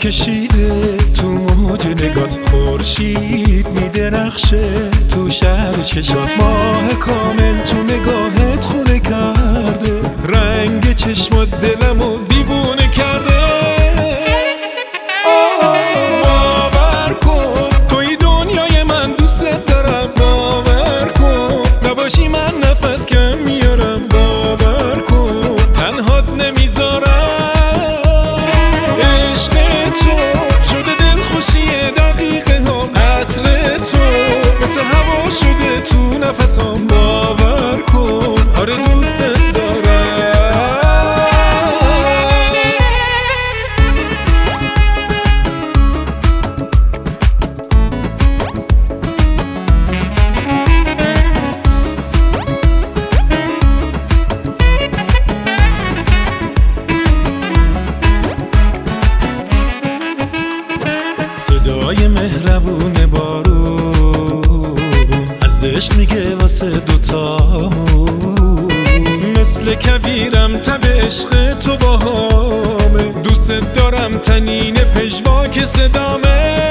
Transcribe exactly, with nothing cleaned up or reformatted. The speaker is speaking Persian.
کشیده تو موج نگات، خورشید میدرخشه تو شهر چشات، ماه کامل تو نگاهت خونه کرده، رنگ چشمات دلمو دیوونه کرده. باور کن توی دنیای من دوست دارم، باور کن نباشی من نفس کم میارم، باور کن تنهات نمیذارم. عشق تو شده دلخوشی دقیقه هم، عطر تو مثل هوا شده تو نفسام، باور کن آره دوست دارم. صدای مهربون بارون از عشق میگه واسه دوتامون، مثل کویرم تب عشق تو باهامه، دوست دارم تنین پژواک صدامه.